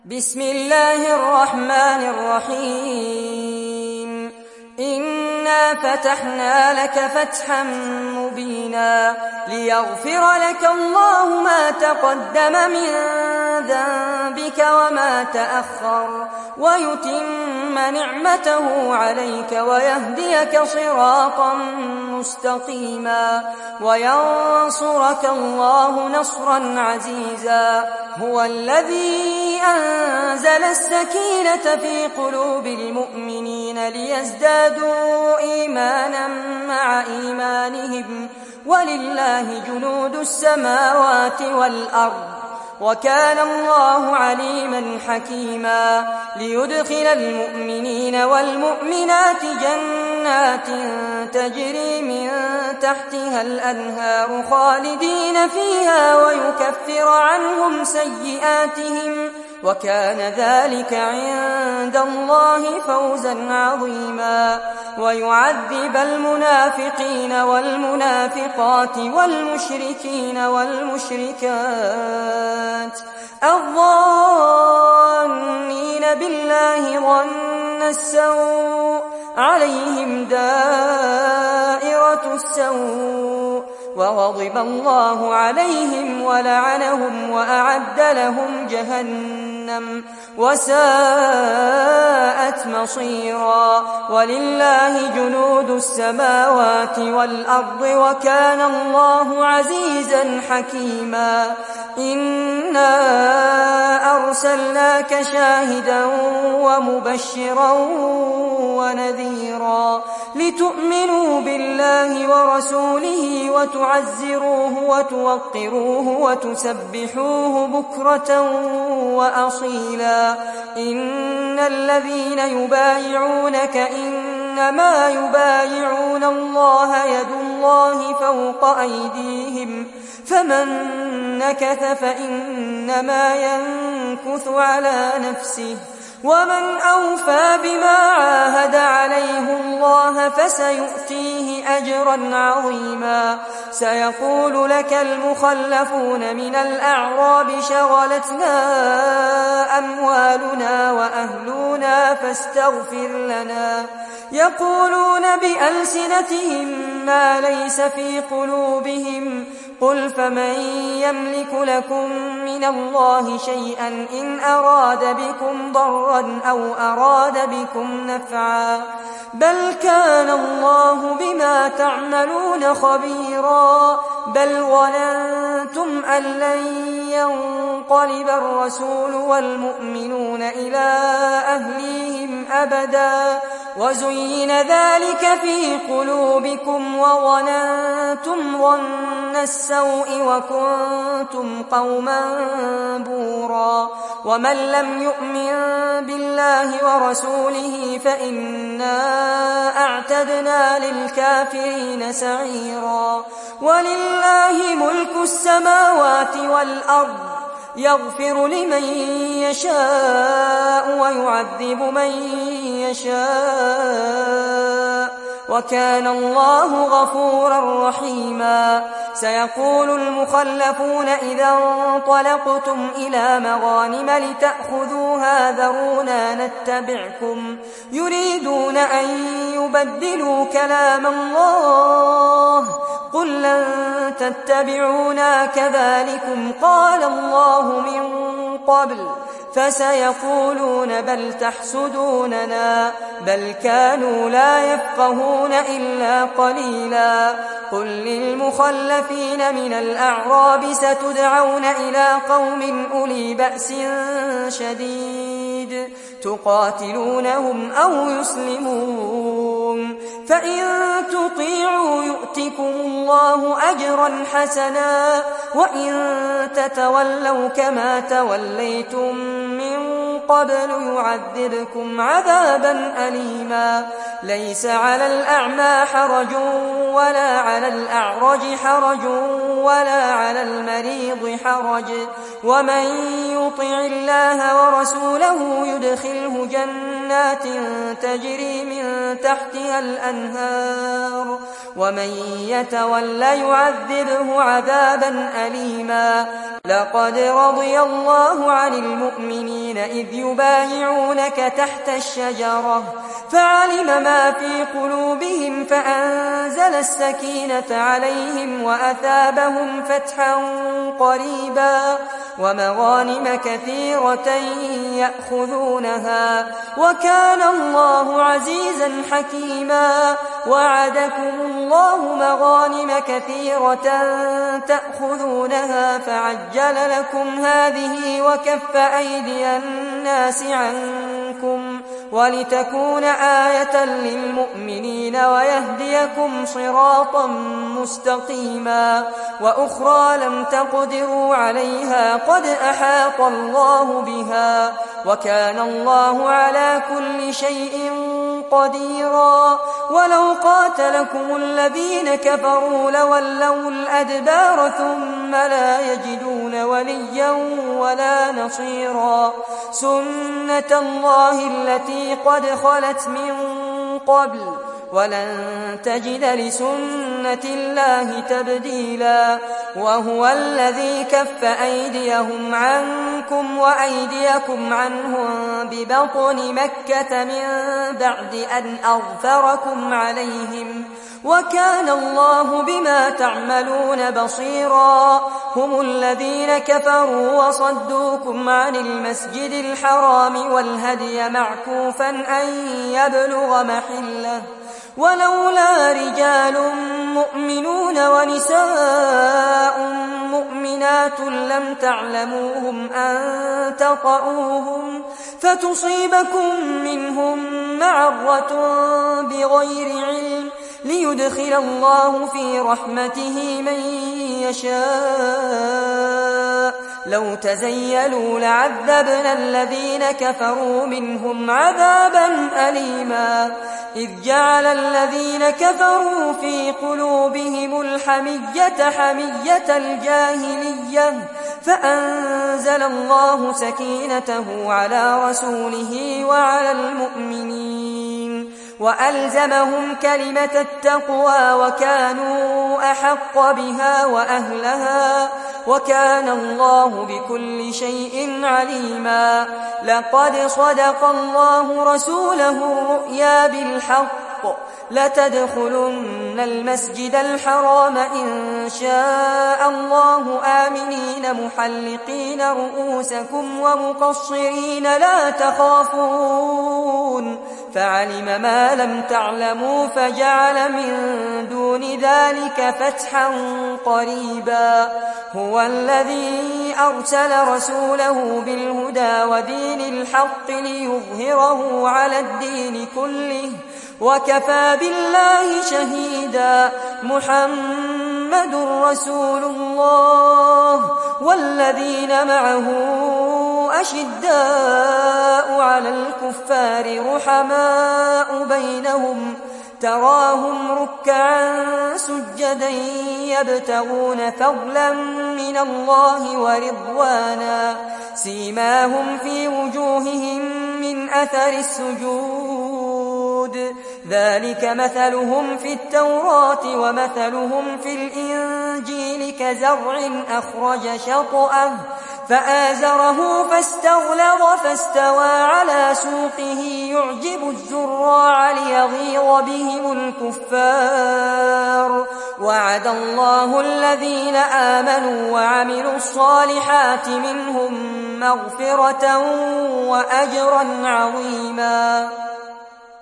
بسم الله الرحمن الرحيم إنا فتحنا لك فتحا مبينا ليغفر لك الله ما تقدم من ذنبك وما تأخر ويتم نعمته عليك ويهديك صراطا مستقيما وينصرك الله نصرا عزيزا هو الذي أنزل السكينة في قلوب المؤمنين ليزدادوا إيمانا مع إيمانهم ولله جنود السماوات والأرض وكان الله عليما حكيما ليدخل المؤمنين والمؤمنات جنات تجري من تحتها الأنهار خالدين فيها ويكفر عنهم سيئاتهم وكان ذلك عند الله فوزا عظيما ويعذب المنافقين والمنافقات والمشركين والمشركات الظانين بالله ظن السوء عليهم دائرة السوء وغضب الله عليهم ولعنهم وأعد لهم جهنم وساءت مصيرا ولله جنود السماوات والأرض وكان الله عزيزا حكيما إنا أرسلناك شاهدا ومبشرا ونذيرا لتؤمنوا بالله ورسوله وتعزروه وتوقروه وتسبحوه بكرة وأصيلا إن الذين يبايعونك إنما يبايعون الله يد الله فوق أيديهم فمن نكث فإنما ينكث على نفسه ومن أوفى بما عاهد عليه الله فسيؤتيه أجرا عظيما سيقول لك المخلفون من الأعراب شغلتنا أموالنا وأهلنا فاستغفر لنا يقولون بألسنتهم ما ليس في قلوبهم قل فمن يملك لكم من الله شيئا إن أراد بكم ضرا أو أراد بكم نفعا بل كان الله بما تعملون خبيرا بل ظننتم أن لن ينقلب الرسول والمؤمنون إلى أهليهم أبدا وزين ذلك في قلوبكم وظننتم ظن السوء وكنتم قوما بورا ومن لم يؤمن بالله ورسوله فإنا أعتدنا للكافرين سعيرا ولله ملك السماوات والأرض يغفر لمن يشاء ويعذب من يشاء وكان الله غفورا رحيما سيقول المخلفون إذا انطلقتم إلى مغانم لتأخذوها ذرونا نتبعكم يريدون أن يبدلوا كلام الله قل لن تتبعونا كذلكم قال الله من قبل فسيقولون بل تحسدوننا بل كانوا لا يفقهون إلا قليلا قل للمخلفين من الأعراب ستدعون إلى قوم أولي بأس شديد تقاتلونهم أو يسلمون فإن تطيعوا يؤتكم الله أجرا حسنا وإن تتولوا كما توليتم من قبل يعذبكم عذابا أليما ليس على الأعمى حرج ولا على الأعرج حرج ولا على المريض حرج ومن يطع الله ورسوله يدخله جنات تجري من تحتها الأنهار ومن يتول يعذبه عذابا أليما لقد رضي الله عن المؤمنين إذ يبايعونك تحت الشجرة فعلم ما في قلوبهم فأنزل السكينة عليهم وأثابهم فتحا قريبا ومغانم كثيرة يأخذونها وكان الله عزيزا حكيما وعدكم الله مغانم كثيرة تأخذونها فعجل لكم هذه وكف أيدي الناس عنكم ولتكون آية للمؤمنين ويهديكم صراطا مستقيما وأخرى لم تقدروا عليها قد أحاط الله بها وكان الله على كل شيء قديرا ولو قاتلكم الذين كفروا لولوا الأدبار ثم لا يجدون وليا ولا نصيرا سنة الله التي قد خلت من قبل ولن تجد لسنة الله تبديلا وهو الذي كف أيديهم عنكم وأيديكم عنهم ببطن مكة من بعد أن أظفركم عليهم وكان الله بما تعملون بصيرا هم الذين كفروا وصدوكم عن المسجد الحرام والهدي معكوفا أن يبلغ محله ولولا رجال مؤمنون ونساء مؤمنات لم تعلموهم أن تطؤوهم فتصيبكم منهم معرة بغير علم ليدخل الله في رحمته من يشاء لو تزيلوا لعذبنا الذين كفروا منهم عذابا أليما إذ جعل الذين كفروا في قلوبهم الحمية حمية الجاهلية فأنزل الله سكينته على رسوله وعلى المؤمنين وألزمهم كلمة التقوى وكانوا أحق بها وأهلها وكان الله بكل شيء عليما لقد صدق الله رسوله الرؤيا بالحق لتدخلن المسجد الحرام إن شاء الله آمنين محلقين رؤوسكم ومقصرين لا تخافون فعلم ما لم تعلموا فجعل من دون ذلك فتحا قريبا هو الذي أرسل رسوله بالهدى ودين الحق ليظهره على الدين كله وكفى بالله شهيدا محمد رسول الله والذين معه أشداء على الكفار رحماء بينهم تراهم ركعا سجدا يبتغون فضلا من الله ورضوانا سيماهم في وجوههم من أثر السجود ذلك مثلهم في التوراة ومثلهم في الإنجيل كزرع أخرج شطأه فآزره فاستغلظ فاستوى على سوقه يعجب الزراع ليغيظ بهم الكفار وعد الله الذين آمنوا وعملوا الصالحات منهم مغفرة وأجرا عظيما